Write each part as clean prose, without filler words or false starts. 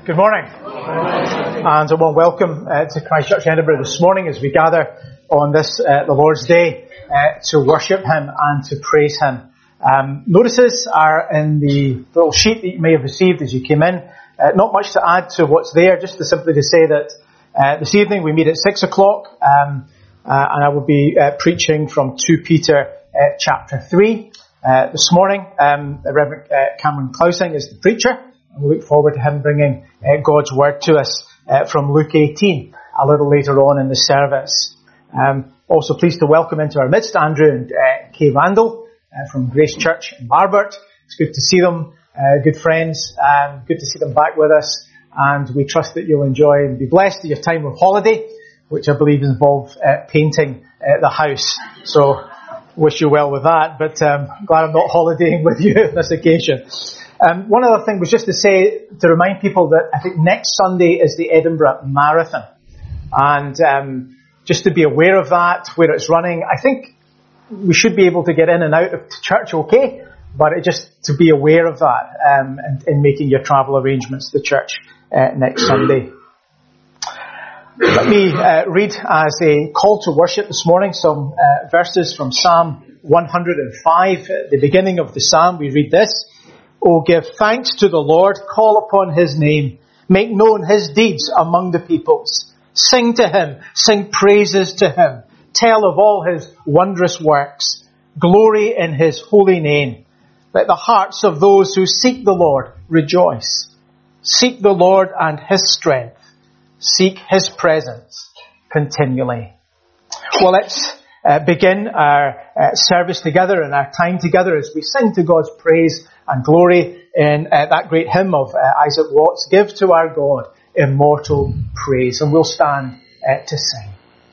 Good morning. And a warm welcome to Christ Church Edinburgh this morning as we gather on this, the Lord's Day, to worship Him and to praise Him. Notices are in the little sheet that you may have received as you came in. Not much to add to what's there, just simply to say that this evening we meet at 6 o'clock, and I will be preaching from 2 Peter chapter 3. This morning, Reverend Cameron Clousing is the preacher. And we look forward to him bringing God's word to us from Luke 18 a little later on in the service. Also pleased to welcome into our midst Andrew and Kay Randall from Grace Church in Barbert. It's good to see them, good friends. Good to see them back with us. And we trust that you'll enjoy and be blessed in your time of holiday, which I believe involves painting the house. So wish you well with that. But glad I'm not holidaying with you on this occasion. One other thing was just to say, to remind people that I think next Sunday is the Edinburgh Marathon. And just to be aware of that, where it's running, I think we should be able to get in and out of church okay, but just to be aware of that and in making your travel arrangements to church next Sunday. Let me read as a call to worship this morning some verses from Psalm 105. At the beginning of the psalm we read this: "Oh, give thanks to the Lord, call upon His name, make known His deeds among the peoples. Sing to Him, sing praises to Him, tell of all His wondrous works, glory in His holy name. Let the hearts of those who seek the Lord rejoice. Seek the Lord and His strength, seek His presence continually." Well, let's begin our service together and our time together as we sing to God's praise and glory in that great hymn of Isaac Watts, "Give to our God immortal praise." And we'll stand to sing.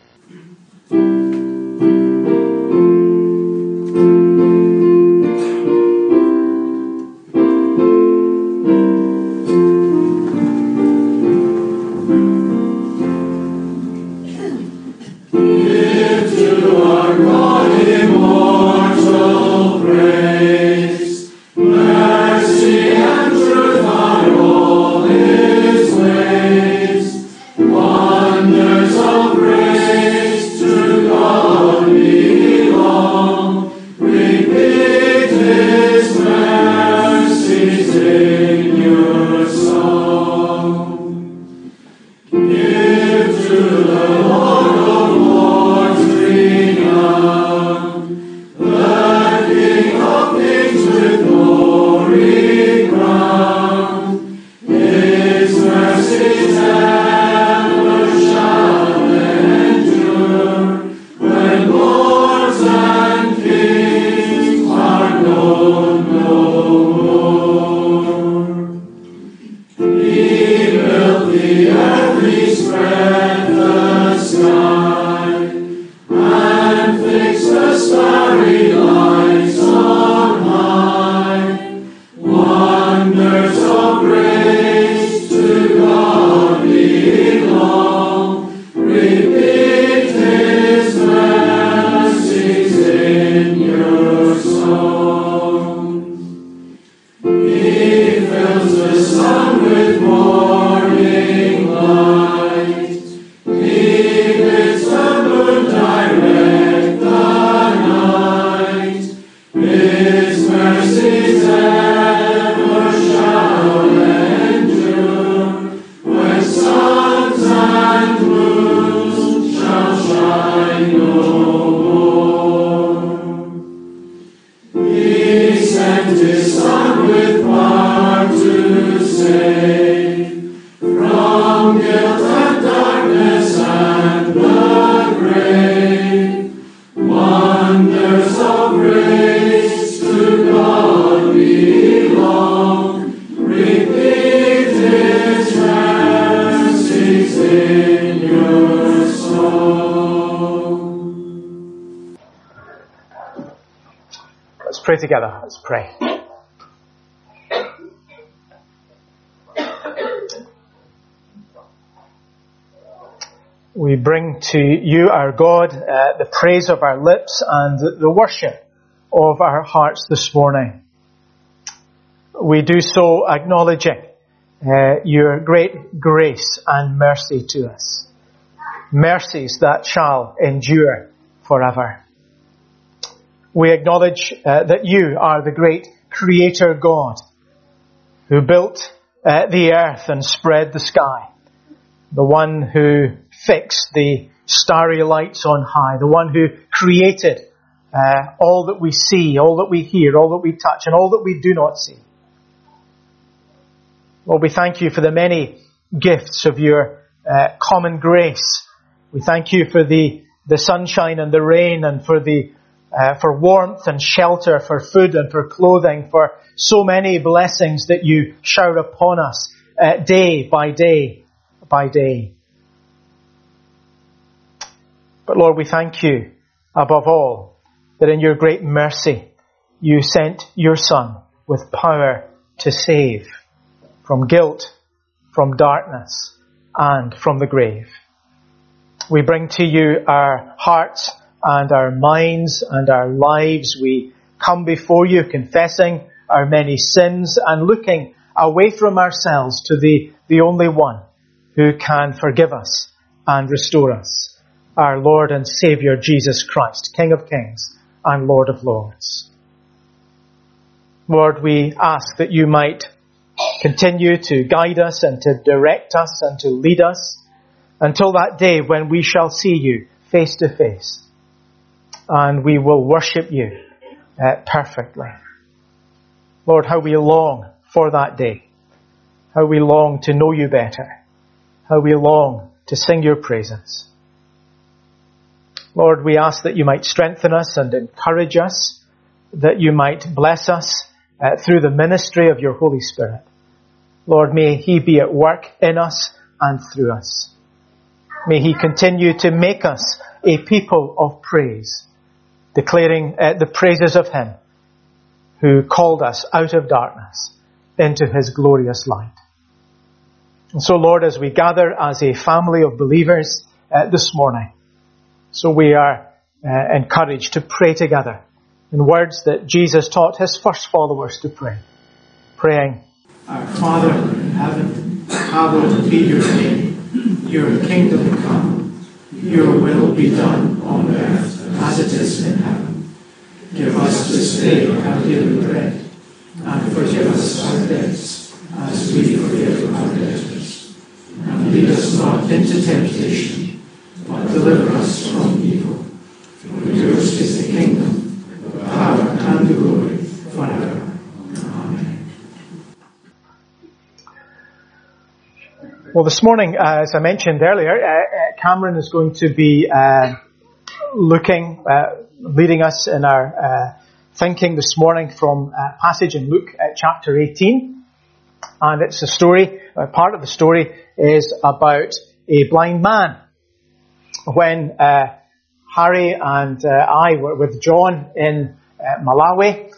Together, let's pray. We bring to you, our God, the praise of our lips and the worship of our hearts this morning. We do so acknowledging your great grace and mercy to us. Mercies that shall endure forever. We acknowledge that you are the great Creator God who built the earth and spread the sky, the one who fixed the starry lights on high, the one who created all that we see, all that we hear, all that we touch, and all that we do not see. Lord, we thank you for the many gifts of your common grace. We thank you for the sunshine and the rain, and for warmth and shelter, for food and for clothing, for so many blessings that you shower upon us day by day by day. But Lord, we thank you above all that in your great mercy you sent your Son with power to save from guilt, from darkness, and from the grave. We bring to you our hearts and our minds and our lives. We come before you confessing our many sins and looking away from ourselves to the only one who can forgive us and restore us, our Lord and Saviour Jesus Christ, King of Kings and Lord of Lords. Lord, we ask that you might continue to guide us and to direct us and to lead us until that day when we shall see you face to face and we will worship you perfectly. Lord, how we long for that day. How we long to know you better. How we long to sing your praises. Lord, we ask that you might strengthen us and encourage us, that you might bless us through the ministry of your Holy Spirit. Lord, may he be at work in us and through us. May he continue to make us a people of praise, declaring the praises of him who called us out of darkness into his glorious light. And so, Lord, as we gather as a family of believers this morning, so we are encouraged to pray together in words that Jesus taught his first followers to pray, praying, Our Father in heaven, hallowed be your name. Your kingdom come. Your will be done on earth as it is in heaven. Give us this day our daily bread, and forgive us our debts as we forgive our debtors. And lead us not into temptation, but deliver us from evil. For yours is the kingdom, the power, and the glory forever. Amen. Well, this morning, as I mentioned earlier, Cameron is going to be leading us in our thinking this morning from a passage in Luke chapter 18. And it's a story, part of the story is about a blind man. When Harry and I were with John in Malawi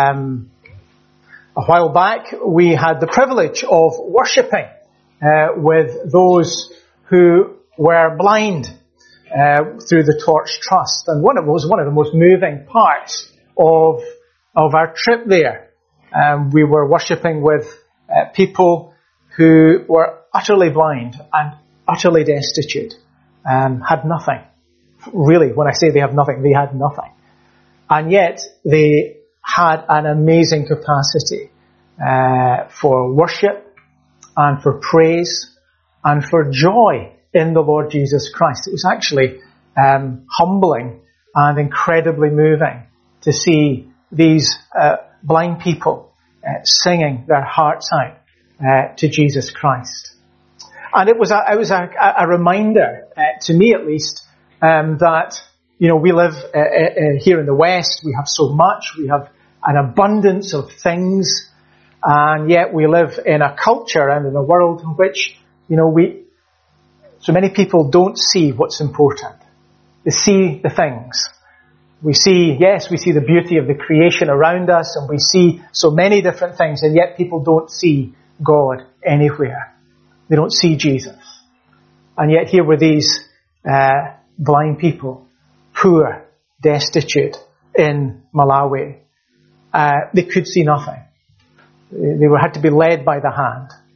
a while back, we had the privilege of worshipping with those who were blind through the Torch Trust. And one of the most moving parts of our trip there. We were worshipping with people who were utterly blind and utterly destitute, had nothing. Really, when I say they have nothing, they had nothing. And yet, they had an amazing capacity for worship and for praise and for joy in the Lord Jesus Christ. It was actually humbling and incredibly moving to see these blind people singing their hearts out to Jesus Christ. And it was a reminder, to me at least, that, we live here in the West. We have so much. We have an abundance of things. And yet we live in a culture and in a world in which, so many people don't see what's important. They see the things. We see the beauty of the creation around us, and we see so many different things, and yet people don't see God anywhere. They don't see Jesus. And yet here were these blind people, poor, destitute in Malawi. They could see nothing. They had to be led by the hand.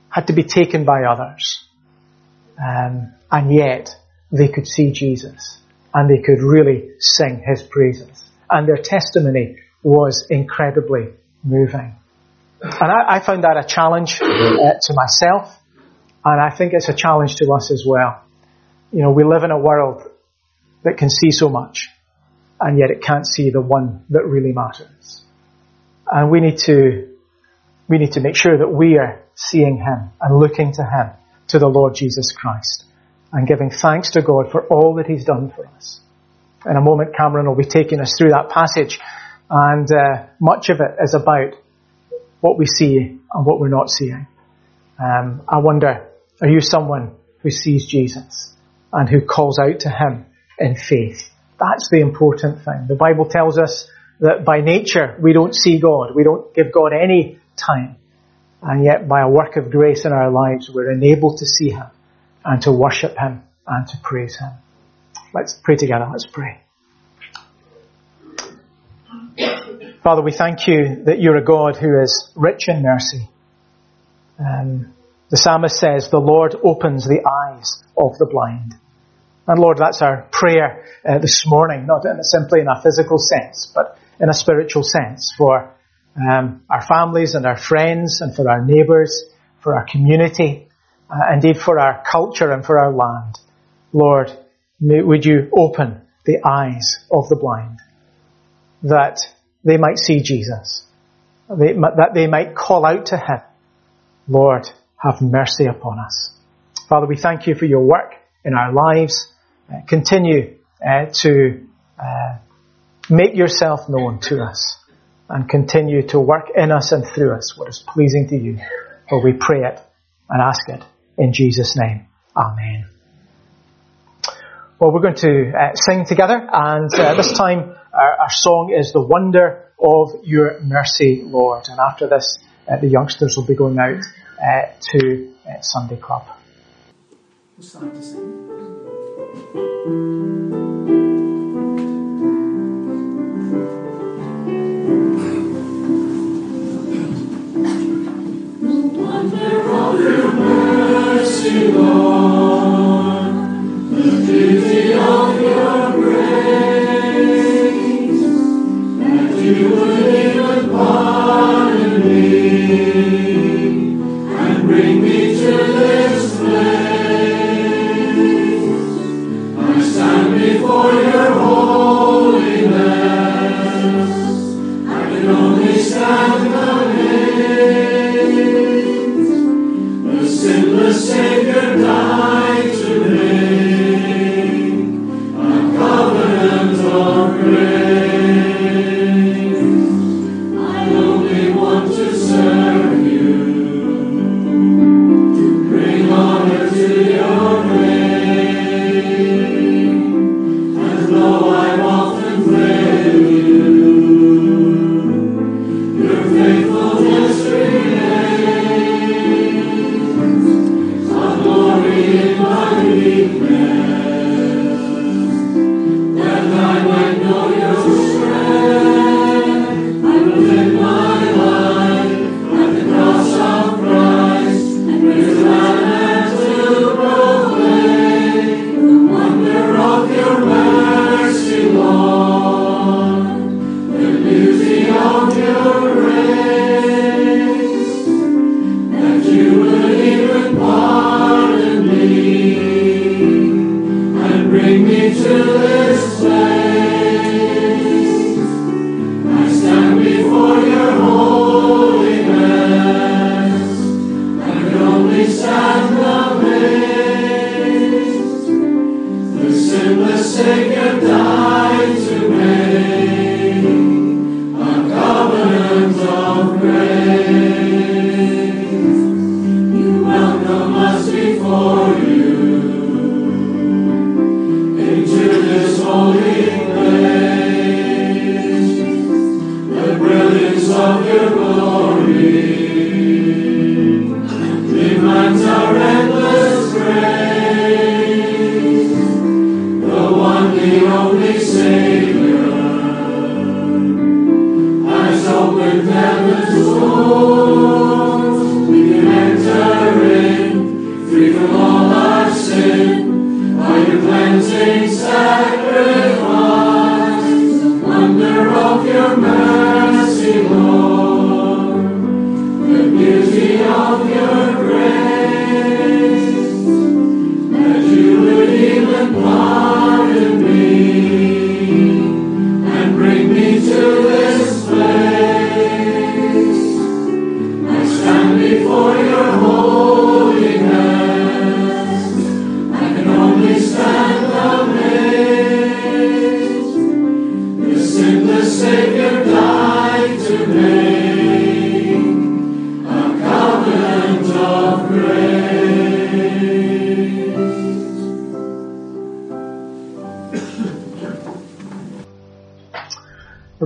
had to be taken by others. And yet they could see Jesus and they could really sing his praises. And their testimony was incredibly moving. And I found that a challenge to myself, and I think it's a challenge to us as well. You know, we live in a world that can see so much, and yet it can't see the one that really matters. And we need to make sure that we are seeing him and looking to him, to the Lord Jesus Christ, and giving thanks to God for all that he's done for us. In a moment, Cameron will be taking us through that passage, and much of it is about what we see and what we're not seeing. I wonder, are you someone who sees Jesus and who calls out to him in faith? That's the important thing. The Bible tells us that by nature we don't see God. We don't give God any time. And yet by a work of grace in our lives we're enabled to see him and to worship him and to praise him. Let's pray together. Let's pray. Father, we thank you that you're a God who is rich in mercy. The psalmist says, the Lord opens the eyes of the blind. And Lord, that's our prayer this morning, not simply in a physical sense, but in a spiritual sense for our families and our friends and for our neighbours, for our community, indeed for our culture and for our land. Lord, would you open the eyes of the blind, that they might see Jesus, that they might call out to him. Lord, have mercy upon us. Father, we thank you for your work in our lives. Continue to make yourself known to us and continue to work in us and through us what is pleasing to you. For we pray it and ask it in Jesus' name. Amen. Well, we're going to sing together, and this time our song is The Wonder of Your Mercy, Lord. And after this, the youngsters will be going out to Sunday Club. We'll start to sing. Wonder of your mercy, Lord, the beauty of your grace, that you would even pardon me and bring me to this place. I stand before your holiness, I can only stand amazed. The sinless Savior died to make a covenant of grace. I only want to serve you, to bring honor to your name. And though I've often failed you, your faithfulness remains. A glory in my weakness, that I might know your strength. I will live my life at the cross of Christ, and praise the Lamb to proclaim the wonder of your mercy, Lord, the beauty of your grace, that you would even pardon me and bring me to this place. I stand before your holiness, I can only stand amazed. The sinless Savior died to make a covenant of grace. You welcome us before you into this holy place. The brilliance of your glory demands our endless praise. The one, the only Savior has opened heaven's doors. We can enter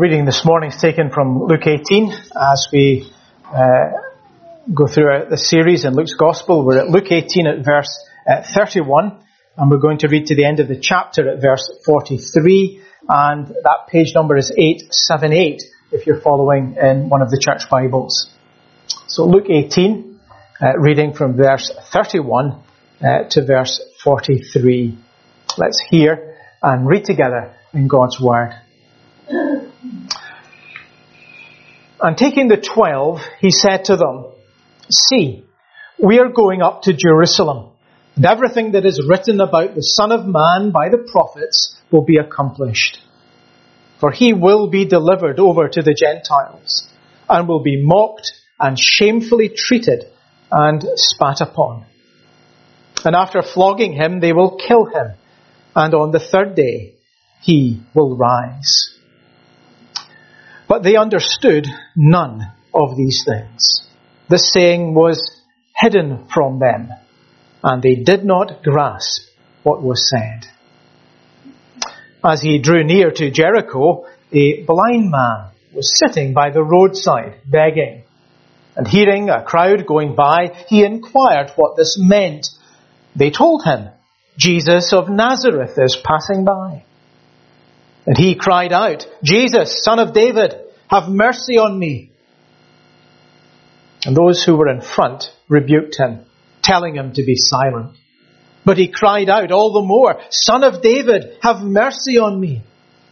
reading this morning is taken from Luke 18. As we go through the series in Luke's Gospel, we're at Luke 18 at verse 31, and we're going to read to the end of the chapter at verse 43, and that page number is 878 if you're following in one of the church Bibles. So Luke 18, reading from verse 31 to verse 43. Let's hear and read together in God's Word. And taking the 12, he said to them, "See, we are going up to Jerusalem, and everything that is written about the Son of Man by the prophets will be accomplished. For he will be delivered over to the Gentiles, and will be mocked and shamefully treated and spat upon. And after flogging him, they will kill him, and on the third day he will rise." But they understood none of these things. This saying was hidden from them, and they did not grasp what was said. As he drew near to Jericho, a blind man was sitting by the roadside begging. And hearing a crowd going by, he inquired what this meant. They told him, "Jesus of Nazareth is passing by." And he cried out, "Jesus, Son of David, have mercy on me." And those who were in front rebuked him, telling him to be silent. But he cried out all the more, "Son of David, have mercy on me."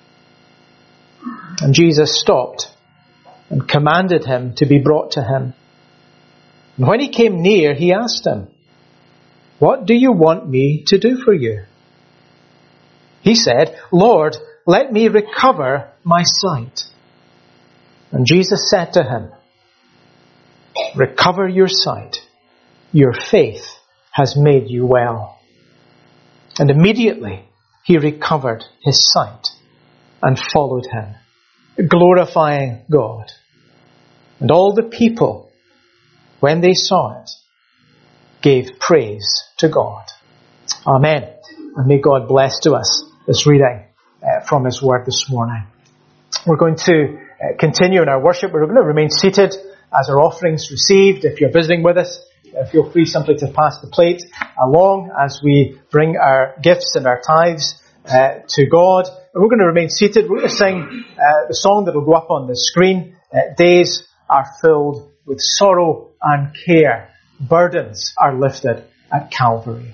And Jesus stopped and commanded him to be brought to him. And when he came near, he asked him, "What do you want me to do for you?" He said, "Lord, let me recover my sight." And Jesus said to him, "Recover your sight. Your faith has made you well." And immediately he recovered his sight and followed him, glorifying God. And all the people, when they saw it, gave praise to God. Amen. And may God bless to us this reading from His Word this morning. We're going to continue in our worship. We're going to remain seated as our offerings received. If you're visiting with us, feel free simply to pass the plate along as we bring our gifts and our tithes to God. And we're going to remain seated. We're going to sing the song that will go up on the screen. Days are filled with sorrow and care. Burdens are lifted at Calvary.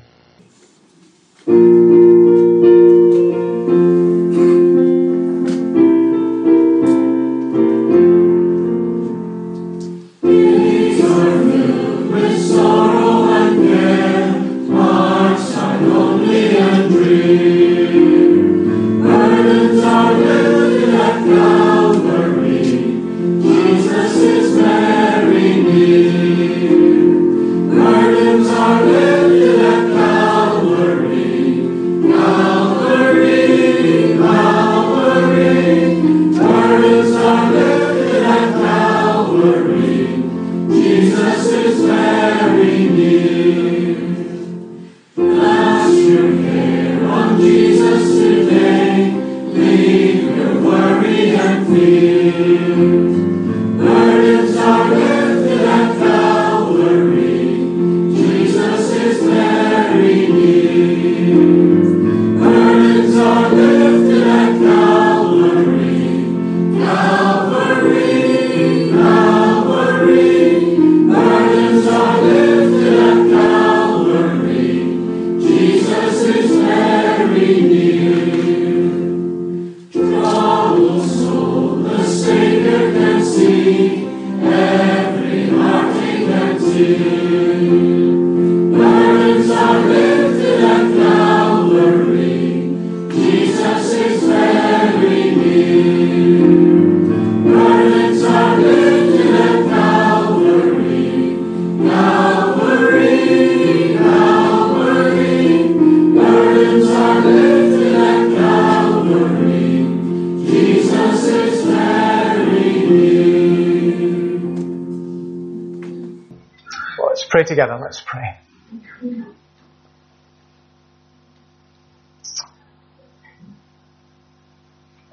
Pray together. Let's pray.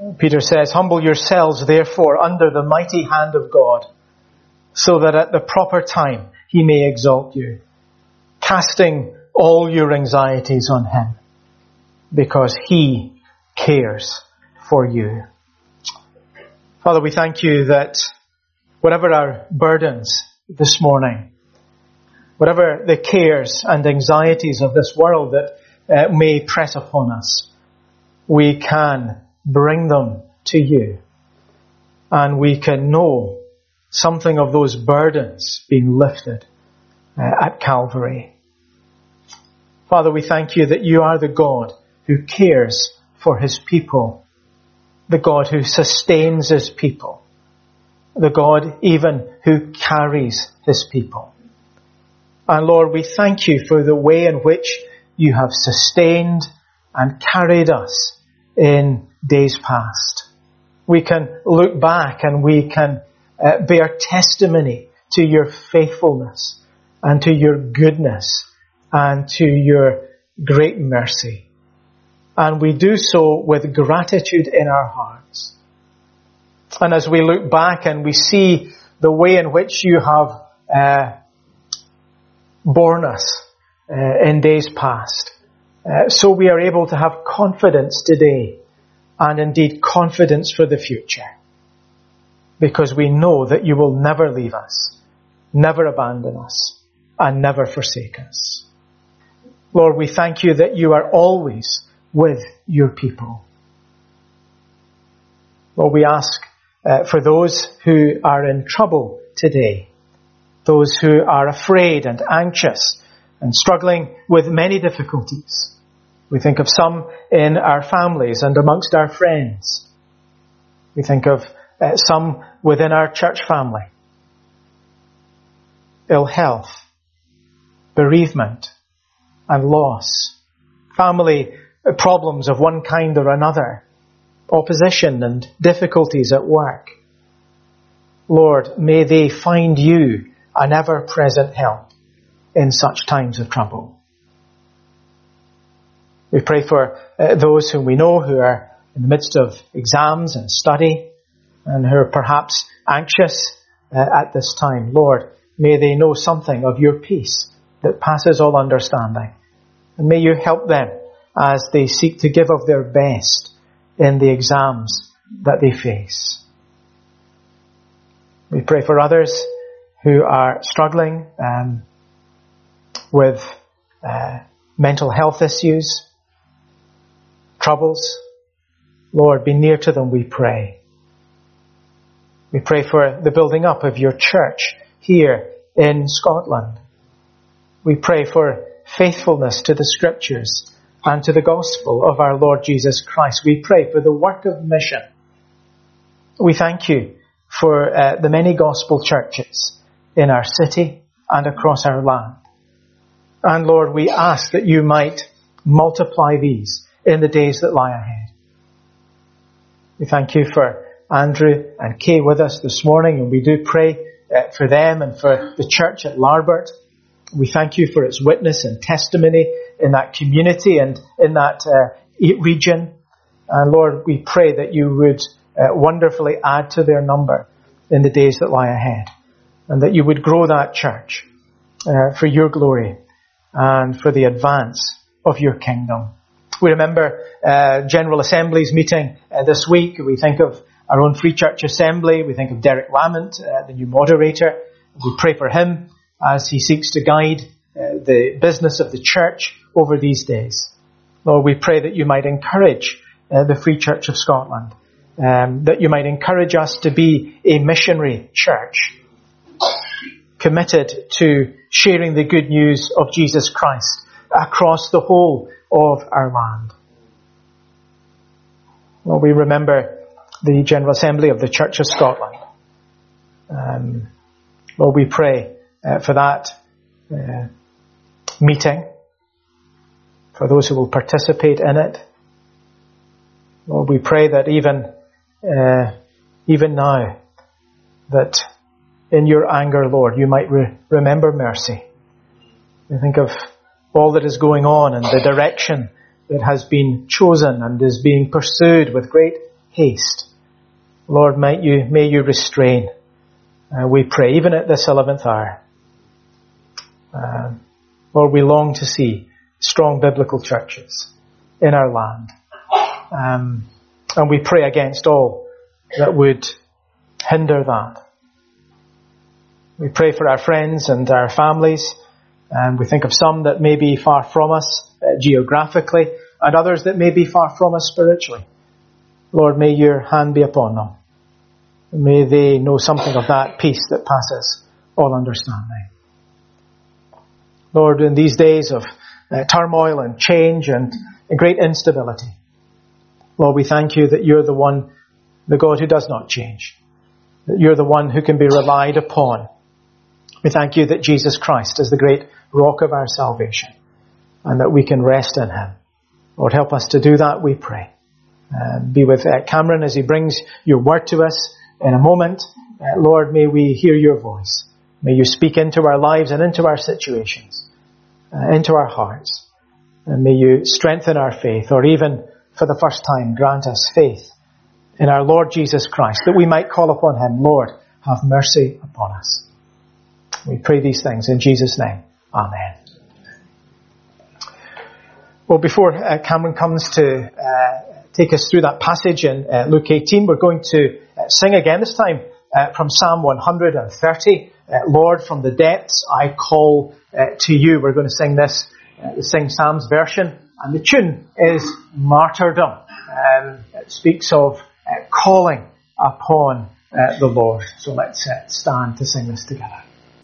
Peter says, "Humble yourselves, therefore, under the mighty hand of God, so that at the proper time he may exalt you, casting all your anxieties on him, because he cares for you." Father, we thank you that whatever our burdens this morning, whatever the cares and anxieties of this world that may press upon us, we can bring them to you. And we can know something of those burdens being lifted at Calvary. Father, we thank you that you are the God who cares for his people, the God who sustains his people, the God even who carries his people. And Lord, we thank you for the way in which you have sustained and carried us in days past. We can look back and we can bear testimony to your faithfulness and to your goodness and to your great mercy. And we do so with gratitude in our hearts. And as we look back and we see the way in which you have borne us in days past, so we are able to have confidence today, and indeed confidence for the future, because we know that you will never leave us, never abandon us, and never forsake us. Lord, we thank you that you are always with your people. Lord, we ask for those who are in trouble today, those who are afraid and anxious and struggling with many difficulties. We think of some in our families and amongst our friends. We think of some within our church family. Ill health, bereavement and loss, family problems of one kind or another, opposition and difficulties at work. Lord, may they find you an ever-present help in such times of trouble. We pray for those whom we know who are in the midst of exams and study and who are perhaps anxious at this time. Lord, may they know something of your peace that passes all understanding. And may you help them as they seek to give of their best in the exams that they face. We pray for others who are struggling with mental health issues, troubles. Lord, be near to them, we pray. We pray for the building up of your church here in Scotland. We pray for faithfulness to the Scriptures and to the gospel of our Lord Jesus Christ. We pray for the work of mission. We thank you for the many gospel churches in our city and across our land. And Lord, we ask that you might multiply these in the days that lie ahead. We thank you for Andrew and Kay with us this morning, and we do pray for them and for the church at Larbert. We thank you for its witness and testimony in that community and in that region. And Lord, we pray that you would wonderfully add to their number in the days that lie ahead, and that you would grow that church for your glory and for the advance of your kingdom. We remember General Assembly's meeting this week. We think of our own Free Church Assembly. We think of Derek Lamont, the new moderator. We pray for him as he seeks to guide the business of the church over these days. Lord, we pray that you might encourage the Free Church of Scotland, that you might encourage us to be a missionary church, committed to sharing the good news of Jesus Christ across the whole of our land. Well, we remember the General Assembly of the Church of Scotland. Lord, we pray for that meeting, for those who will participate in it. Lord, we pray that even now, that in your anger, Lord, you might remember mercy. We think of all that is going on and the direction that has been chosen and is being pursued with great haste. Lord, may you restrain, we pray, even at this 11th hour. Lord, we long to see strong biblical churches in our land. And we pray against all that would hinder that. We pray for our friends and our families, and we think of some that may be far from us geographically, and others that may be far from us spiritually. Lord, may your hand be upon them. May they know something of that peace that passes all understanding. Lord, in these days of turmoil and change and great instability, Lord, we thank you that you're the God who does not change, that you're the one who can be relied upon. We thank you that Jesus Christ is the great rock of our salvation and that we can rest in him. Lord, help us to do that, we pray. Be with Cameron as he brings your word to us in a moment. Lord, may we hear your voice. May you speak into our lives and into our situations, into our hearts. And may you strengthen our faith, or even for the first time grant us faith in our Lord Jesus Christ, that we might call upon him, Lord, have mercy upon us. We pray these things in Jesus' name. Amen. Well, before Cameron comes to take us through that passage in Luke 18, we're going to sing again, this time from Psalm 130. Lord, from the depths I call to you. We're going to sing this, sing Sam's version, and the tune is Martyrdom. It speaks of calling upon the Lord. So let's stand to sing this together.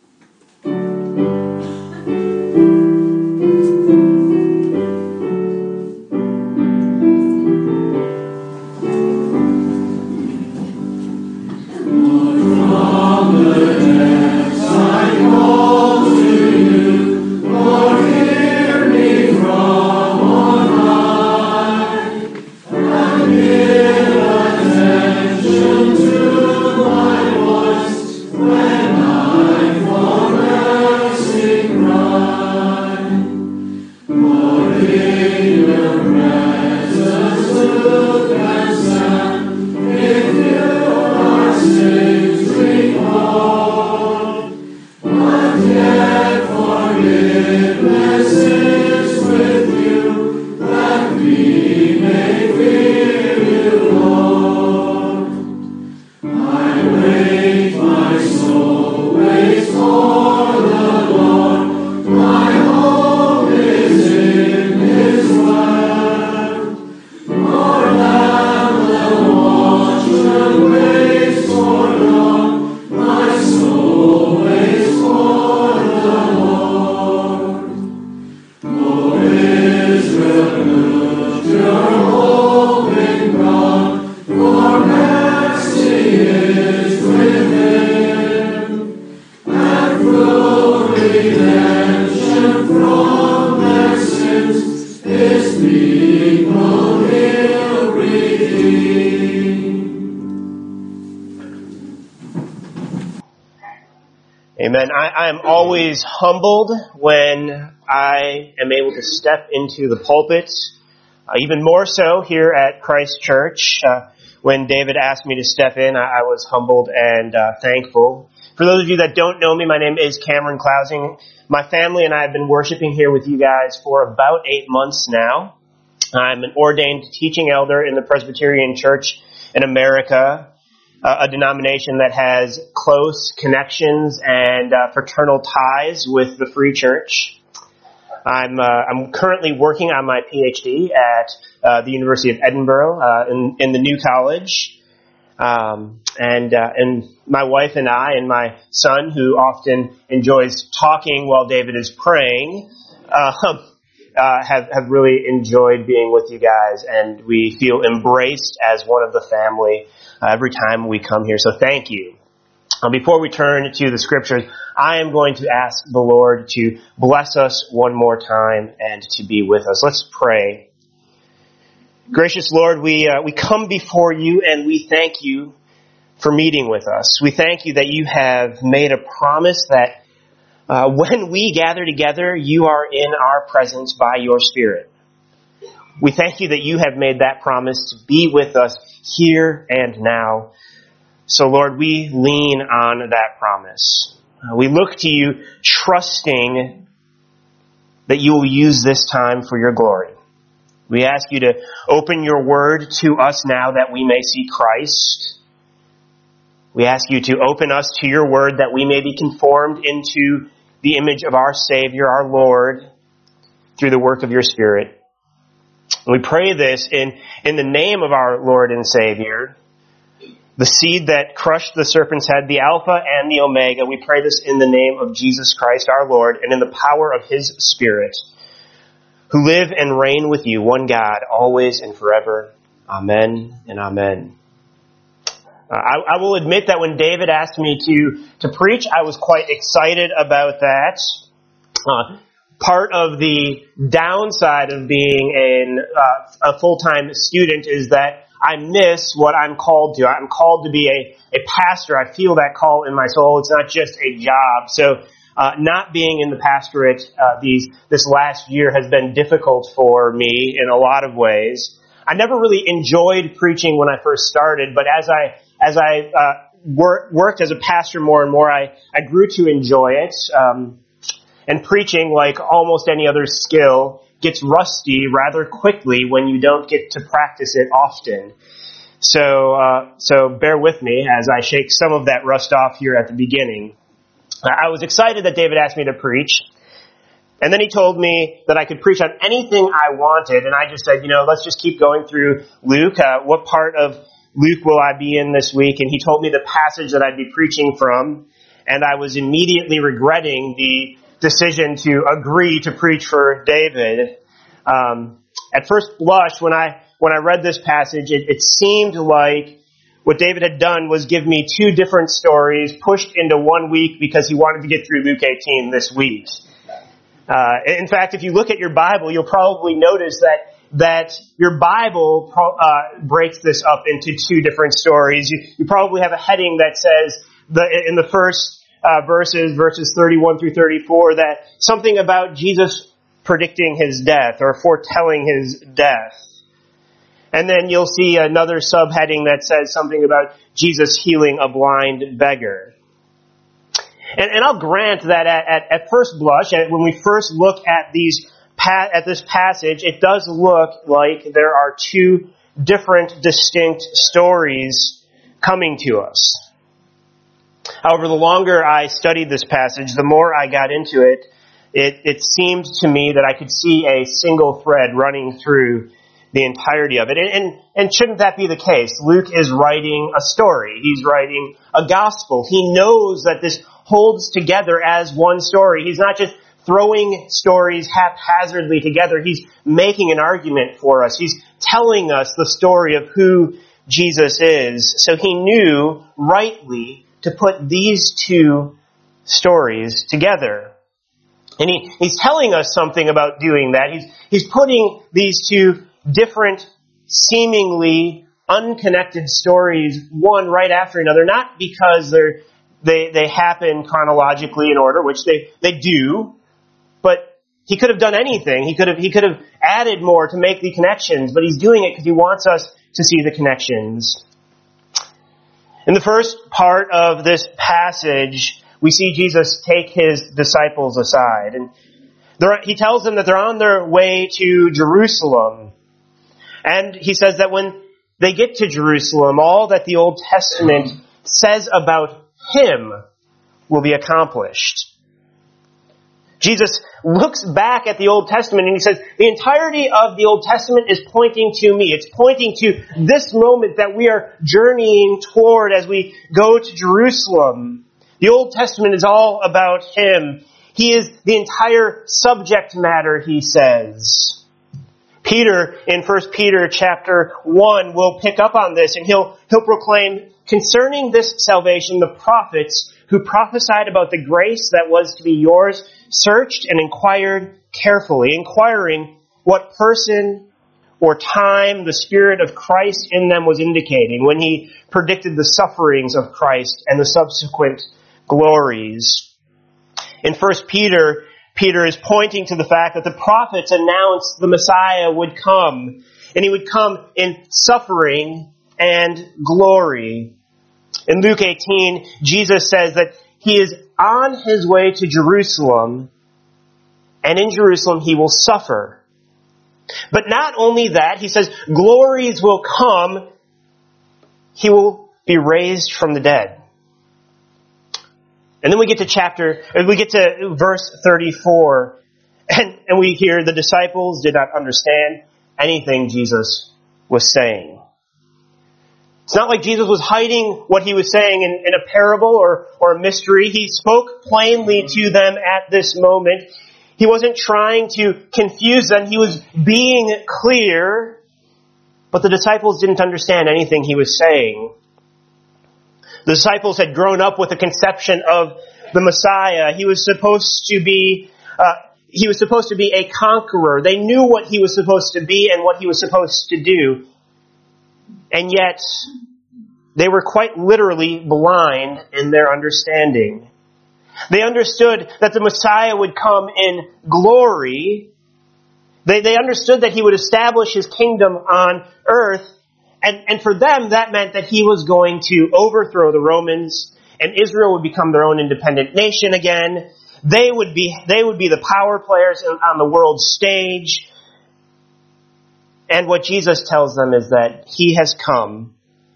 Amen. I am always humbled when I am able to step into the pulpit, even more so here at Christ Church. When David asked me to step in, I was humbled and thankful. For those of you that don't know me, my name is Cameron Clousing. My family and I have been worshiping here with you guys for about 8 months now. I'm an ordained teaching elder in the Presbyterian Church in America, a denomination that has close connections and fraternal ties with the Free Church. I'm currently working on my PhD at the University of Edinburgh in the New College, and my wife and I and my son, who often enjoys talking while David is praying, have really enjoyed being with you guys, and we feel embraced as one of the family every time we come here. So thank you. Before we turn to the scriptures, I am going to ask the Lord to bless us one more time and to be with us. Let's pray. Gracious Lord, we come before you and we thank you for meeting with us. We thank you that you have made a promise that when we gather together, you are in our presence by your Spirit. We thank you that you have made that promise to be with us here and now. So, Lord, we lean on that promise. We look to you trusting that you will use this time for your glory. We ask you to open your word to us now that we may see Christ. We ask you to open us to your word that we may be conformed into the image of our Savior, our Lord, through the work of your Spirit. We pray this in the name of our Lord and Savior, the seed that crushed the serpent's head, the Alpha and the Omega. We pray this in the name of Jesus Christ, our Lord, and in the power of his Spirit, who live and reign with you, one God, always and forever. Amen and amen. I will admit that when David asked me to preach, I was quite excited about that. Part of the downside of being a full-time student is that I miss what I'm called to. I'm called to be a pastor. I feel that call in my soul. It's not just a job. So not being in the pastorate this last year has been difficult for me in a lot of ways. I never really enjoyed preaching when I first started, but as I worked as a pastor more and more, I grew to enjoy it. And preaching, like almost any other skill, gets rusty rather quickly when you don't get to practice it often. So bear with me as I shake some of that rust off here at the beginning. I was excited that David asked me to preach. And then he told me that I could preach on anything I wanted. And I just said, let's just keep going through Luke. What part of Luke will I be in this week? And he told me the passage that I'd be preaching from. And I was immediately regretting the decision to agree to preach for David. At first blush, when I read this passage, it seemed like what David had done was give me two different stories pushed into 1 week because he wanted to get through Luke 18 this week. In fact, if you look at your Bible, you'll probably notice that your Bible breaks this up into two different stories. You probably have a heading that says in the first verses 31 through 34, that something about Jesus predicting his death or foretelling his death. And then you'll see another subheading that says something about Jesus healing a blind beggar. And I'll grant that at first blush, when we first look at this passage, it does look like there are two different, distinct stories coming to us. However, the longer I studied this passage, the more I got into it, it seemed to me that I could see a single thread running through the entirety of it. And shouldn't that be the case? Luke is writing a story. He's writing a gospel. He knows that this holds together as one story. He's not just throwing stories haphazardly together. He's making an argument for us. He's telling us the story of who Jesus is. So he knew rightly to put these two stories together. And he's telling us something about doing that. He's putting these two different, seemingly unconnected stories, one right after another, not because they happen chronologically in order, which they do, but he could have done anything. He could have added more to make the connections, but he's doing it because he wants us to see the connections. In the first part of this passage, we see Jesus take his disciples aside. And he tells them that they're on their way to Jerusalem. And he says that when they get to Jerusalem, all that the Old Testament says about him will be accomplished. Jesus looks back at the Old Testament and he says, the entirety of the Old Testament is pointing to me. It's pointing to this moment that we are journeying toward as we go to Jerusalem. The Old Testament is all about him. He is the entire subject matter, he says. Peter, in 1 Peter chapter 1, will pick up on this and he'll proclaim, concerning this salvation, the prophets who prophesied about the grace that was to be yours, searched and inquired carefully, inquiring what person or time the Spirit of Christ in them was indicating when he predicted the sufferings of Christ and the subsequent glories. In 1 Peter, Peter is pointing to the fact that the prophets announced the Messiah would come, and he would come in suffering and glory. In Luke 18, Jesus says that he is on his way to Jerusalem, and in Jerusalem he will suffer. But not only that, he says glories will come, he will be raised from the dead. And then we get to verse 34, and we hear the disciples did not understand anything Jesus was saying. It's not like Jesus was hiding what he was saying in a parable or a mystery. He spoke plainly to them at this moment. He wasn't trying to confuse them. He was being clear, but the disciples didn't understand anything he was saying. The disciples had grown up with a conception of the Messiah. He was supposed to be a conqueror. They knew what he was supposed to be and what he was supposed to do. And yet, they were quite literally blind in their understanding. They understood that the Messiah would come in glory. They understood that he would establish his kingdom on earth. And for them, that meant that he was going to overthrow the Romans, and Israel would become their own independent nation again. They would be the power players on the world stage. And what Jesus tells them is that he has come,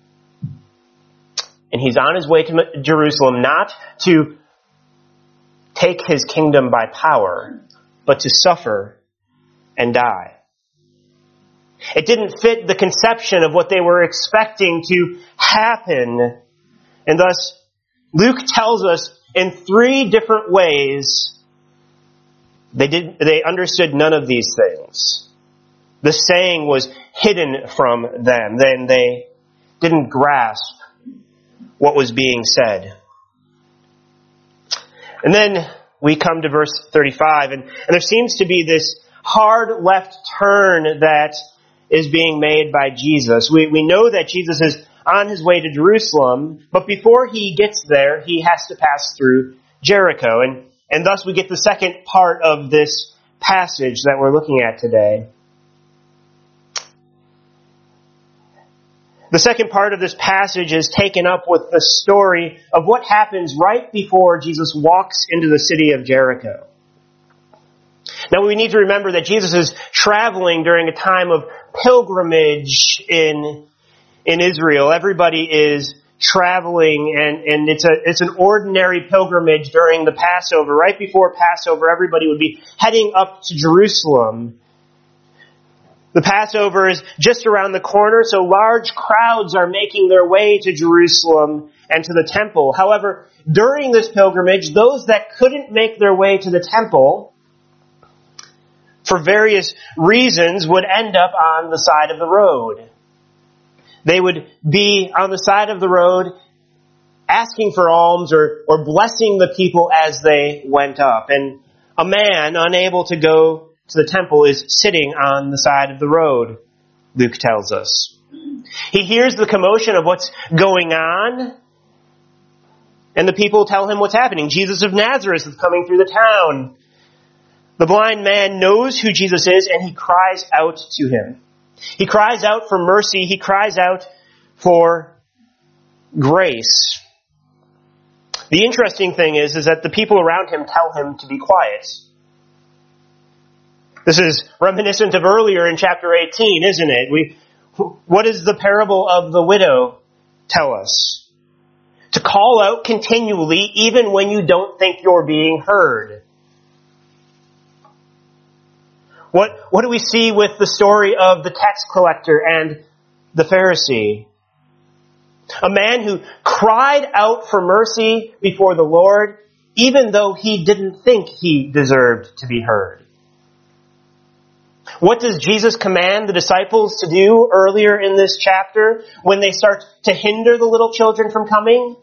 and he's on his way to Jerusalem, not to take his kingdom by power, but to suffer and die. It didn't fit the conception of what they were expecting to happen. And thus, Luke tells us in 3 different ways they understood none of these things. The saying was hidden from them. Then they didn't grasp what was being said. And then we come to verse 35, and there seems to be this hard left turn that is being made by Jesus. We know that Jesus is on his way to Jerusalem, but before he gets there, he has to pass through Jericho. And thus we get the second part of this passage that we're looking at today. The second part of this passage is taken up with the story of what happens right before Jesus walks into the city of Jericho. Now we need to remember that Jesus is traveling during a time of pilgrimage in Israel. Everybody is traveling, and it's an ordinary pilgrimage during the Passover. Right before Passover, everybody would be heading up to Jerusalem. The Passover is just around the corner, so large crowds are making their way to Jerusalem and to the temple. However, during this pilgrimage, those that couldn't make their way to the temple for various reasons would end up on the side of the road. They would be on the side of the road asking for alms or blessing the people as they went up. And a man unable to go to the temple is sitting on the side of the road, Luke tells us. He hears the commotion of what's going on, and the people tell him what's happening. Jesus of Nazareth is coming through the town. The blind man knows who Jesus is, and he cries out to him. He cries out for mercy. He cries out for grace. The interesting thing is that the people around him tell him to be quiet. This is reminiscent of earlier in chapter 18, isn't it? What does the parable of the widow tell us? To call out continually even when you don't think you're being heard. What do we see with the story of the tax collector and the Pharisee? A man who cried out for mercy before the Lord, even though he didn't think he deserved to be heard. What does Jesus command the disciples to do earlier in this chapter when they start to hinder the little children from coming?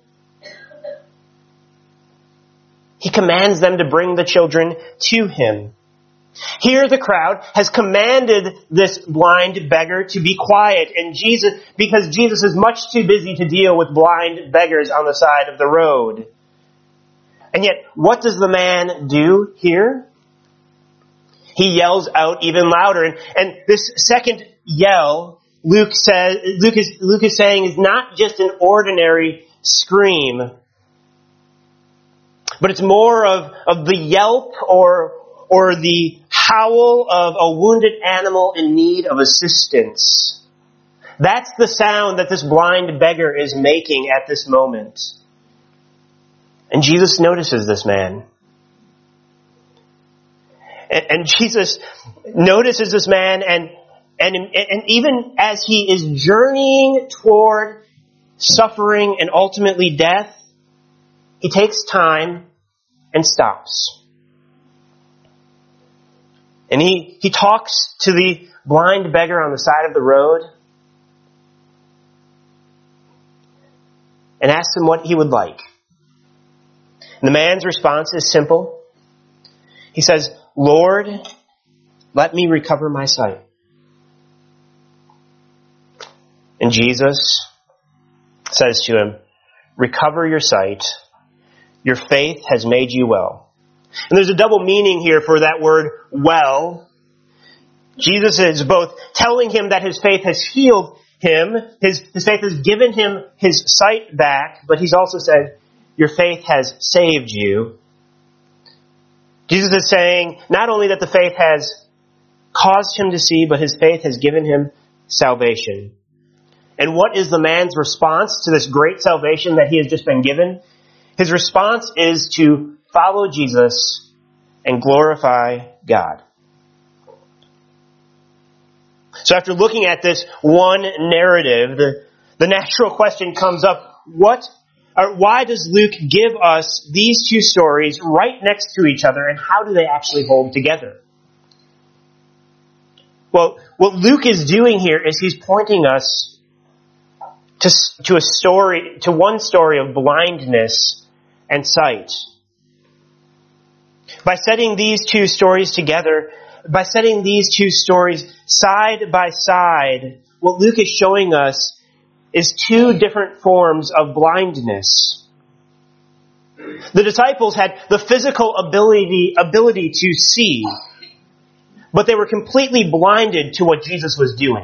He commands them to bring the children to him. Here the crowd has commanded this blind beggar to be quiet, and because Jesus is much too busy to deal with blind beggars on the side of the road. And yet, what does the man do here? He yells out even louder. And this second yell, Luke is saying, is not just an ordinary scream, but it's more of the yelp or the howl of a wounded animal in need of assistance. That's the sound that this blind beggar is making at this moment. And Jesus notices this man. And Jesus notices this man, and even as he is journeying toward suffering and ultimately death, he takes time and stops. And he talks to the blind beggar on the side of the road and asks him what he would like. And the man's response is simple. He says, "Lord, let me recover my sight." And Jesus says to him, "Recover your sight. Your faith has made you well." And there's a double meaning here for that word well. Jesus is both telling him that his faith has healed him, his faith has given him his sight back, but he's also said, your faith has saved you. Jesus is saying not only that the faith has caused him to see, but his faith has given him salvation. And what is the man's response to this great salvation that he has just been given? His response is to follow Jesus and glorify God. So after looking at this one narrative, the natural question comes up, why does Luke give us these two stories right next to each other, and how do they actually hold together? Well, what Luke is doing here is he's pointing us to one story of blindness and sight. By setting these two stories together, by setting these two stories side by side, what Luke is showing us is two different forms of blindness. The disciples had the physical ability to see, but they were completely blinded to what Jesus was doing.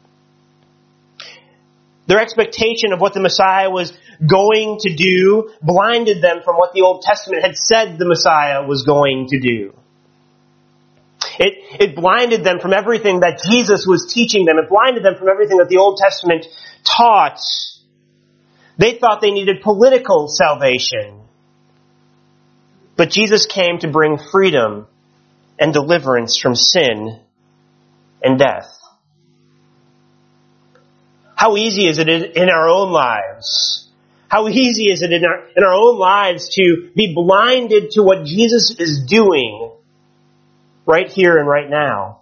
Their expectation of what the Messiah was going to do blinded them from what the Old Testament had said the Messiah was going to do. It blinded them from everything that Jesus was teaching them. It blinded them from everything that the Old Testament taught. They thought they needed political salvation. But Jesus came to bring freedom and deliverance from sin and death. How easy is it in our own lives? How easy is it in our own lives to be blinded to what Jesus is doing right here and right now?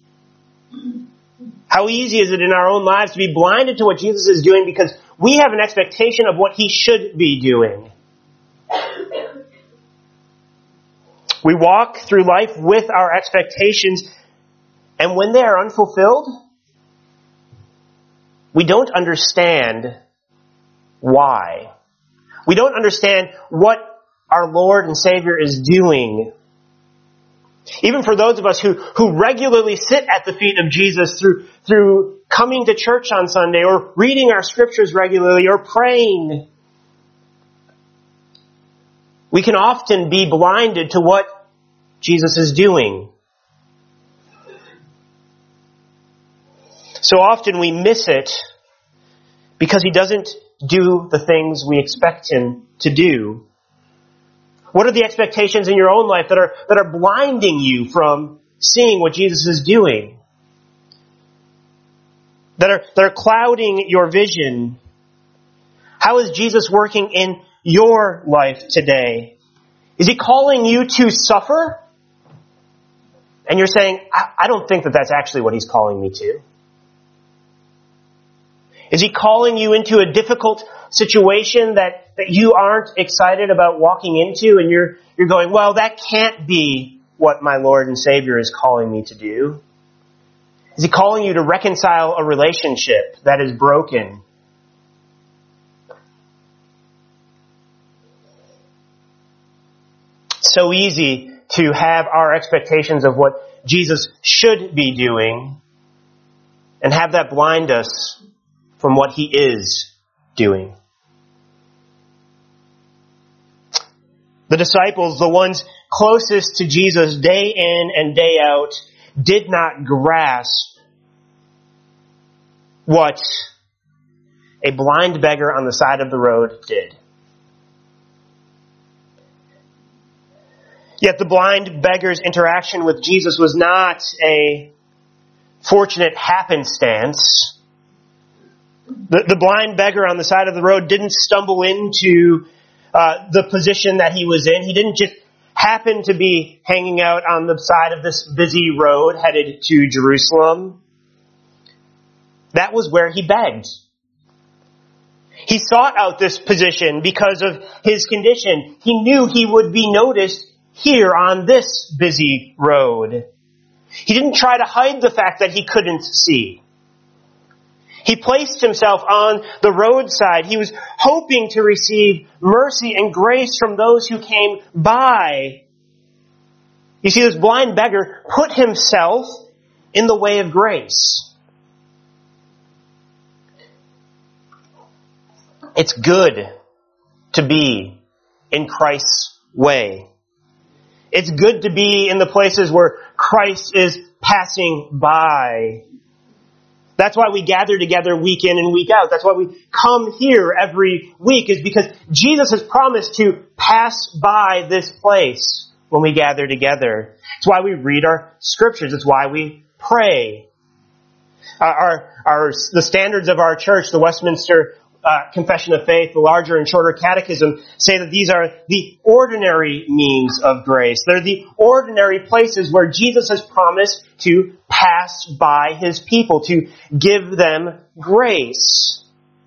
How easy is it in our own lives to be blinded to what Jesus is doing because we have an expectation of what he should be doing? We walk through life with our expectations, and when they are unfulfilled, we don't understand why. We don't understand what our Lord and Savior is doing. Even for those of us who regularly sit at the feet of Jesus through coming to church on Sunday or reading our scriptures regularly or praying, we can often be blinded to what Jesus is doing. So often we miss it because he doesn't do the things we expect him to do. What are the expectations in your own life that are blinding you from seeing what Jesus is doing? That are clouding your vision? How is Jesus working in your life today? Is he calling you to suffer? And you're saying, I don't think that that's actually what he's calling me to. Is he calling you into a difficult situation that you aren't excited about walking into, and you're going, well, that can't be what my Lord and Savior is calling me to do? Is he calling you to reconcile a relationship that is broken? So easy to have our expectations of what Jesus should be doing and have that blind us from what he is doing. The disciples, the ones closest to Jesus day in and day out, did not grasp what a blind beggar on the side of the road did. Yet the blind beggar's interaction with Jesus was not a fortunate happenstance. The blind beggar on the side of the road didn't stumble into the position that he was in. He didn't just happen to be hanging out on the side of this busy road headed to Jerusalem. That was where he begged. He sought out this position because of his condition. He knew he would be noticed here on this busy road. He didn't try to hide the fact that he couldn't see. He placed himself on the roadside. He was hoping to receive mercy and grace from those who came by. You see, this blind beggar put himself in the way of grace. It's good to be in Christ's way. It's good to be in the places where Christ is passing by. That's why we gather together week in and week out. That's why we come here every week, is because Jesus has promised to pass by this place when we gather together. It's why we read our scriptures. It's why we pray. The standards of our church, the Westminster Confession of Faith, the larger and shorter catechism, say that these are the ordinary means of grace. They're the ordinary places where Jesus has promised to pass by his people, to give them grace.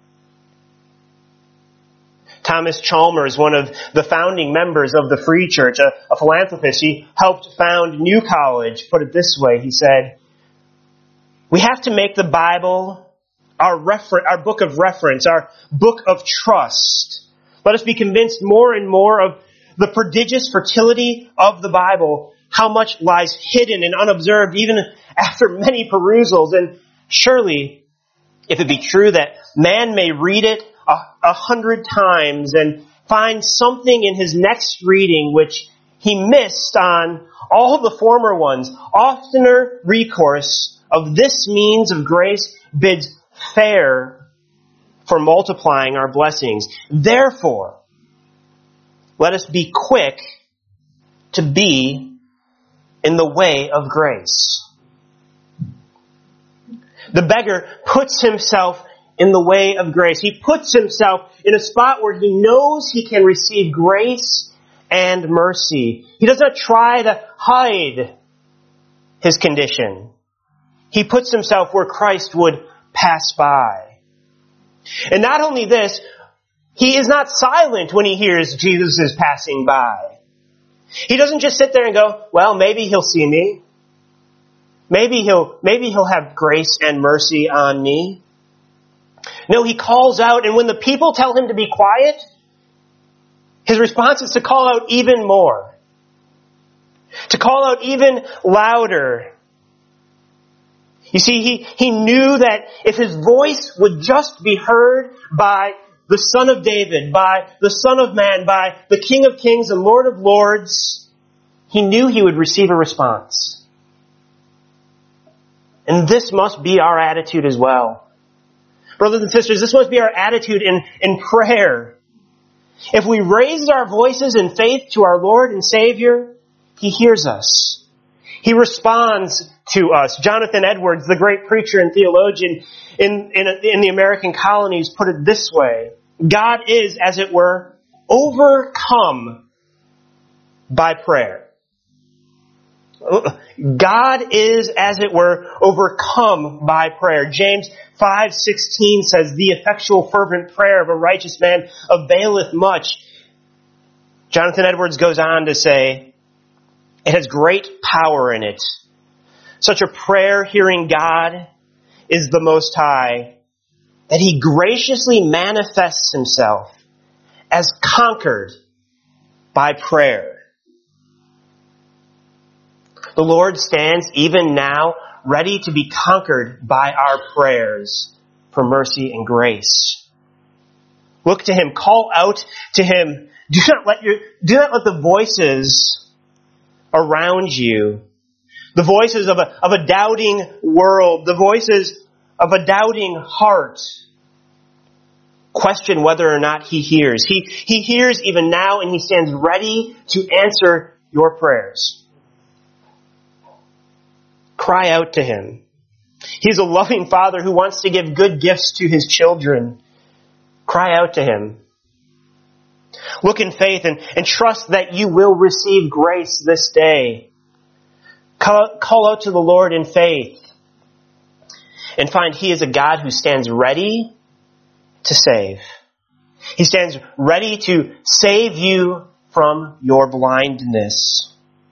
Thomas Chalmers, one of the founding members of the Free Church, a philanthropist, he helped found New College, put it this way. He said, "We have to make the Bible our book of reference, our book of trust. Let us be convinced more and more of the prodigious fertility of the Bible, how much lies hidden and unobserved even after many perusals. And surely, if it be true that man may read it 100 times and find something in his next reading which he missed on all the former ones, oftener recourse of this means of grace bids fair for multiplying our blessings. Therefore, let us be quick to be in the way of grace." The beggar puts himself in the way of grace. He puts himself in a spot where he knows he can receive grace and mercy. He does not try to hide his condition. He puts himself where Christ would pass by. And not only this, he is not silent when he hears Jesus is passing by. He doesn't just sit there and go, well, maybe he'll see me. Maybe he'll have grace and mercy on me. No, he calls out, and when the people tell him to be quiet, his response is to call out even more. To call out even louder. You see, he knew that if his voice would just be heard by the Son of David, by the Son of Man, by the King of Kings and Lord of Lords, he knew he would receive a response. And this must be our attitude as well. Brothers and sisters, this must be our attitude in prayer. If we raise our voices in faith to our Lord and Savior, he hears us. He responds to us. Jonathan Edwards, the great preacher and theologian in the American colonies, put it this way: God is, as it were, overcome by prayer. God is, as it were, overcome by prayer. James 5:16 says, "The effectual fervent prayer of a righteous man availeth much." Jonathan Edwards goes on to say, it has great power in it. Such a prayer-hearing God is the Most High, that he graciously manifests himself as conquered by prayer. The Lord stands even now ready to be conquered by our prayers for mercy and grace. Look to Him. Call out to Him. Do not let the voices around you, the voices of a doubting world, the voices of a doubting heart, question whether or not He hears. He hears even now, and He stands ready to answer your prayers. Cry out to Him. He's a loving Father who wants to give good gifts to His children. Cry out to Him. Look in faith and trust that you will receive grace this day. Call out to the Lord in faith and find He is a God who stands ready to save. He stands ready to save you from your blindness.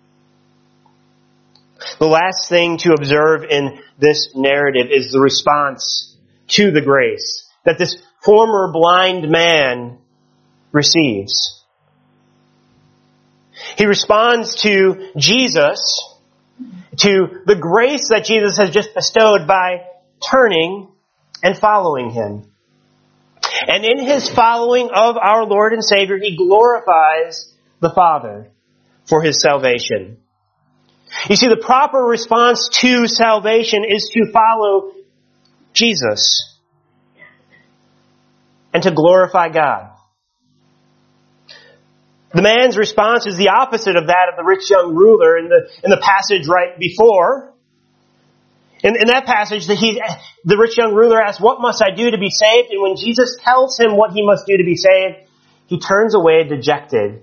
The last thing to observe in this narrative is the response to the grace that this former blind man receives. He responds to Jesus, to the grace that Jesus has just bestowed by turning and following Him. And in His following of our Lord and Savior, He glorifies the Father for His salvation. You see, the proper response to salvation is to follow Jesus and to glorify God. The man's response is the opposite of that of the rich young ruler in the passage right before. In that passage, the rich young ruler asks, "What must I do to be saved?" And when Jesus tells him what he must do to be saved, he turns away dejected.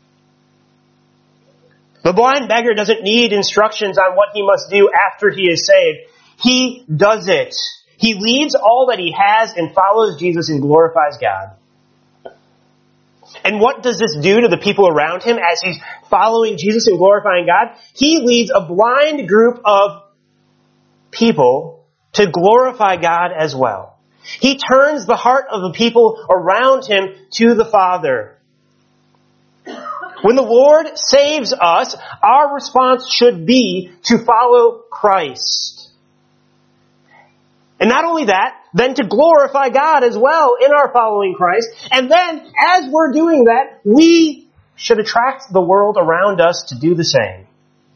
The blind beggar doesn't need instructions on what he must do after he is saved. He does it. He leaves all that he has and follows Jesus and glorifies God. And what does this do to the people around him as he's following Jesus and glorifying God? He leads a blind group of people to glorify God as well. He turns the heart of the people around him to the Father. When the Lord saves us, our response should be to follow Christ. And not only that, then to glorify God as well in our following Christ. And then, as we're doing that, we should attract the world around us to do the same.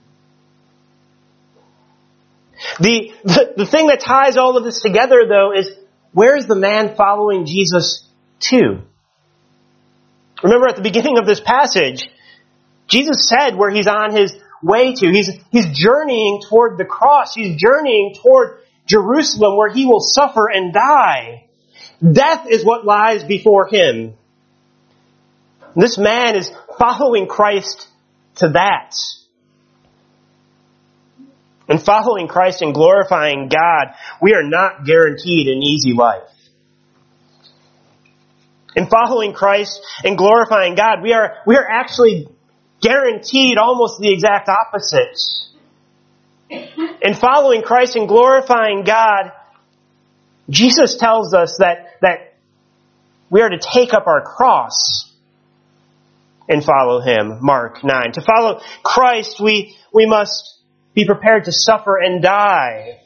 The thing that ties all of this together, though, is where's the man following Jesus to? Remember at the beginning of this passage, Jesus said where he's on his way to. He's journeying toward the cross. He's journeying toward Jerusalem where he will suffer and die. Death is what lies before him. This man is following Christ to that. And following Christ and glorifying God, we are not guaranteed an easy life. In following Christ and glorifying God, we are actually guaranteed almost the exact opposite. In following Christ and glorifying God, Jesus tells us that we are to take up our cross and follow Him. Mark 9. To follow Christ, we must be prepared to suffer and die.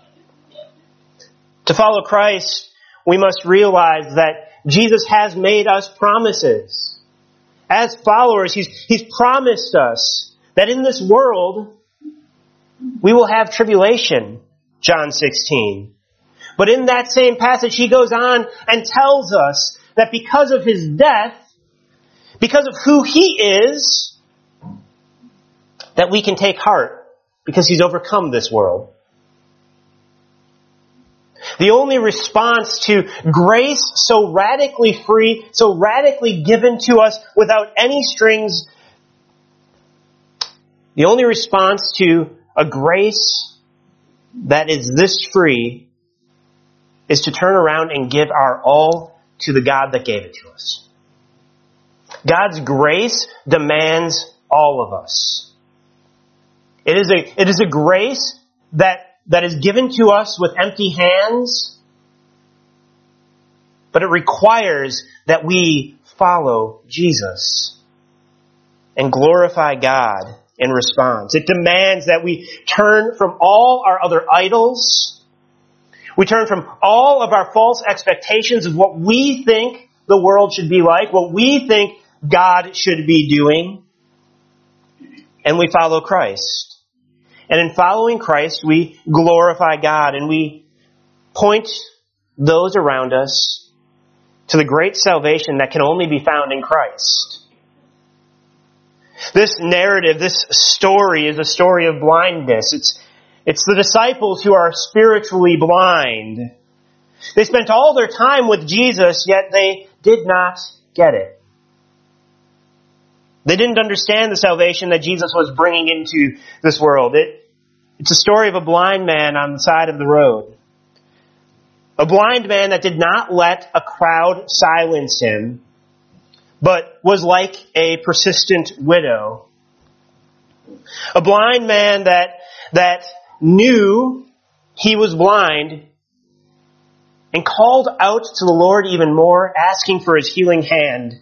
To follow Christ, we must realize that Jesus has made us promises. As followers, He's promised us that in this world, we will have tribulation, John 16. But in that same passage, He goes on and tells us that because of His death, because of who He is, that we can take heart because He's overcome this world. The only response to grace so radically free, so radically given to us without any strings, the only response to a grace that is this free is to turn around and give our all to the God that gave it to us. God's grace demands all of us. It is a grace that is given to us with empty hands, but it requires that we follow Jesus and glorify God in response. It demands that we turn from all our other idols. We turn from all of our false expectations of what we think the world should be like, what we think God should be doing, and we follow Christ. And in following Christ, we glorify God and we point those around us to the great salvation that can only be found in Christ. This narrative, this story is a story of blindness. It's the disciples who are spiritually blind. They spent all their time with Jesus, yet they did not get it. They didn't understand the salvation that Jesus was bringing into this world. It's a story of a blind man on the side of the road. A blind man that did not let a crowd silence him, but was like a persistent widow. A blind man that knew he was blind and called out to the Lord even more, asking for his healing hand.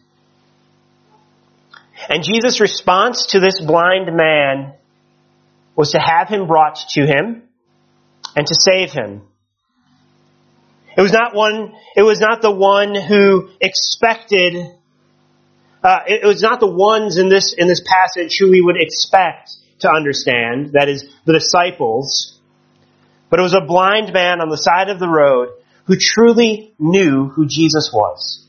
And Jesus' response to this blind man was to have him brought to him and to save him. It was not the one who expected, it was not the ones in this passage who we would expect to understand, that is, the disciples, but it was a blind man on the side of the road who truly knew who Jesus was.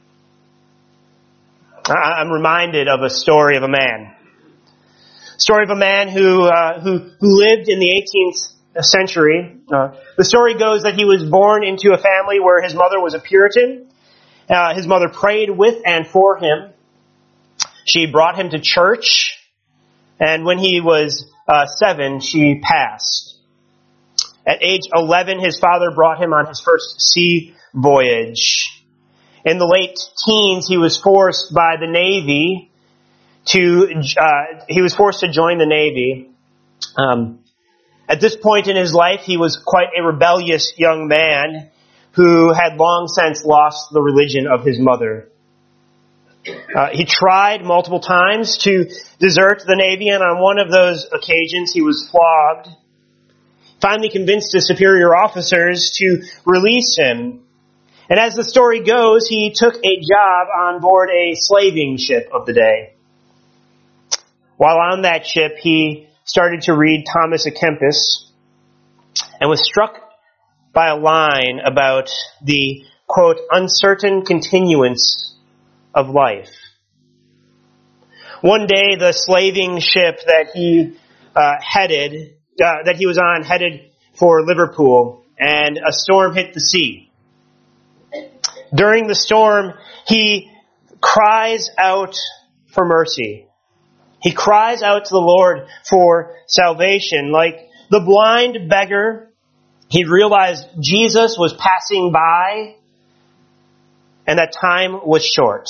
I'm reminded of a story of a man. Story of a man who lived in the 18th century. The story goes that he was born into a family where his mother was a Puritan. His mother prayed with and for him. She brought him to church, and when he was 7, she passed. At age 11, his father brought him on his first sea voyage. In the late teens, he was forced by the Navy to join the Navy. At this point in his life, he was quite a rebellious young man who had long since lost the religion of his mother. He tried multiple times to desert the Navy, and on one of those occasions, he was flogged. Finally convinced his superior officers to release him. And as the story goes, he took a job on board a slaving ship of the day. While on that ship, he started to read Thomas à Kempis and was struck by a line about the, quote, uncertain continuance of life. One day, the slaving ship that he was on headed for Liverpool, and a storm hit the sea. During the storm, he cries out for mercy. He cries out to the Lord for salvation. Like the blind beggar, he realized Jesus was passing by and that time was short.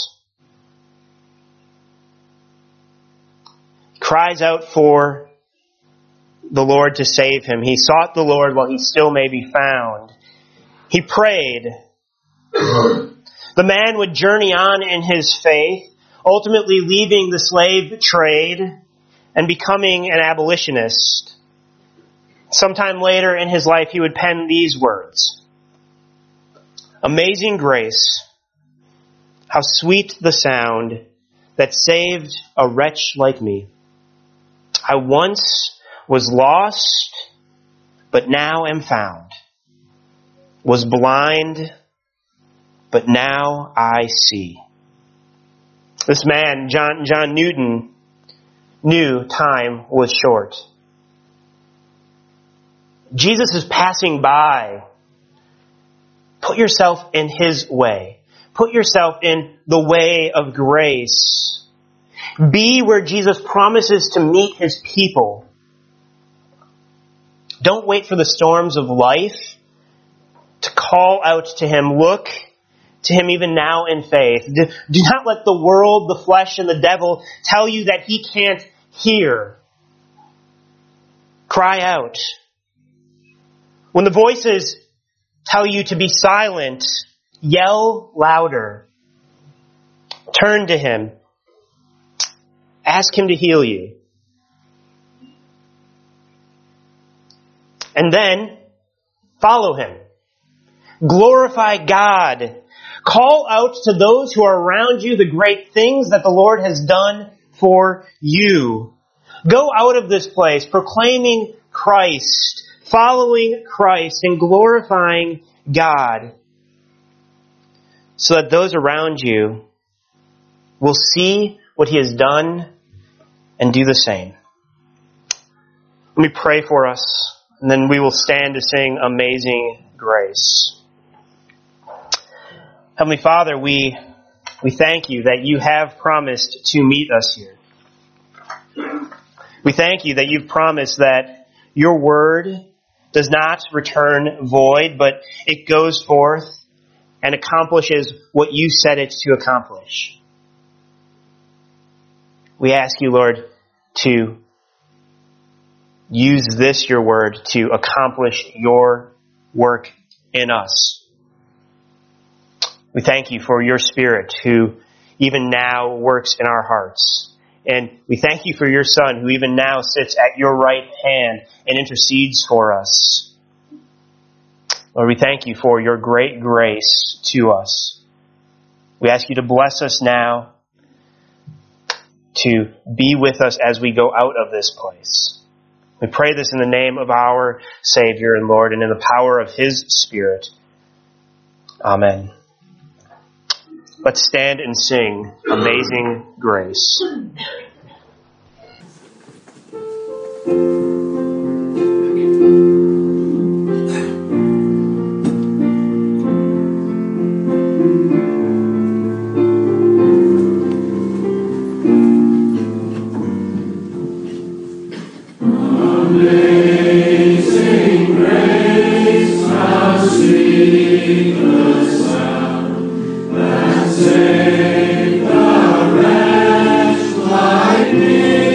He cries out for the Lord to save him. He sought the Lord while he still may be found. He prayed. The man would journey on in his faith, ultimately leaving the slave trade and becoming an abolitionist. Sometime later in his life, he would pen these words. Amazing grace, how sweet the sound that saved a wretch like me. I once was lost, but now am found. Was blind, but now I see. This man, John Newton, knew time was short. Jesus is passing by. Put yourself in his way. Put yourself in the way of grace. Be where Jesus promises to meet his people. Don't wait for the storms of life to call out to him. Look to him even now in faith. Do not let the world, the flesh, and the devil tell you that he can't hear. Cry out. When the voices tell you to be silent, yell louder. Turn to him. Ask him to heal you. And then follow him. Glorify God. Call out to those who are around you the great things that the Lord has done for you. Go out of this place proclaiming Christ, following Christ, and glorifying God, so that those around you will see what he has done and do the same. Let me pray for us, and then we will stand to sing Amazing Grace. Heavenly Father, we thank you that you have promised to meet us here. We thank you that you've promised that your word does not return void, but it goes forth and accomplishes what you set it to accomplish. We ask you, Lord, to use this, your word, to accomplish your work in us. We thank you for your Spirit who even now works in our hearts. And we thank you for your Son who even now sits at your right hand and intercedes for us. Lord, we thank you for your great grace to us. We ask you to bless us now, to be with us as we go out of this place. We pray this in the name of our Savior and Lord and in the power of his Spirit. Amen. Let's stand and sing Amazing Grace. Amazing grace, how sweet the sound that saved a wretch like me.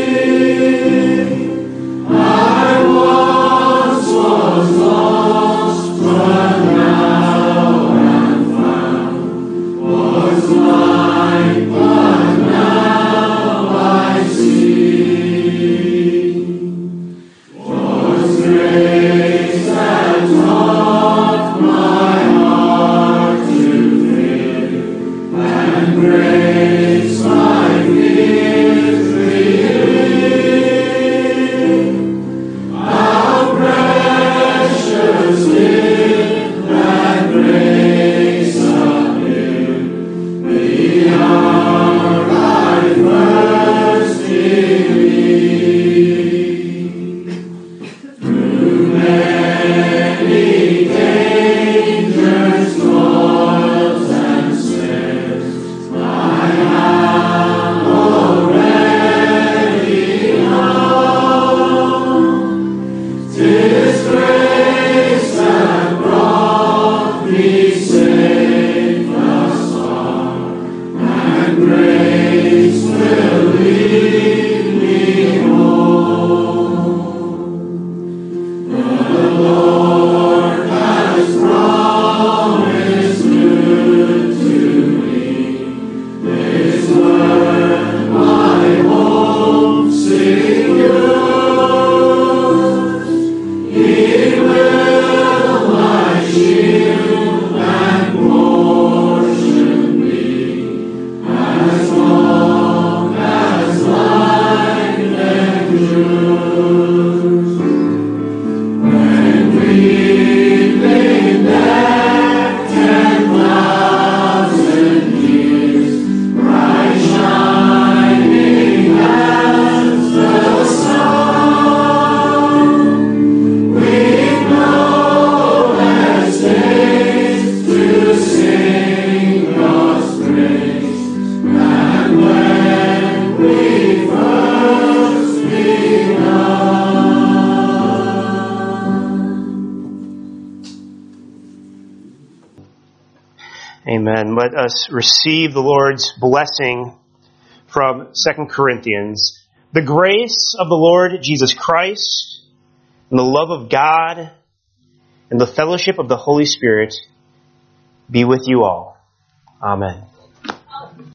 I once was lost, but now am found. Was blind, but now I see. Grace that taught my heart to fear, and grace my fears relieved. How precious did that grace appear, the hour I first believed. Many dangers, toils, and snares I have already known. 'Tis grace that brought me safe thus far, and grace will lead me home. The Lord has promised good to me. His word my hope secures. He will my shield and portion be, as long as life endures. When we've been back 10,000 years, bright shining as the sun, we've no less days to sing God's praise than when we first begun. Amen. Let us receive the Lord's blessing from 2 Corinthians. The grace of the Lord Jesus Christ, and the love of God, and the fellowship of the Holy Spirit be with you all. Amen.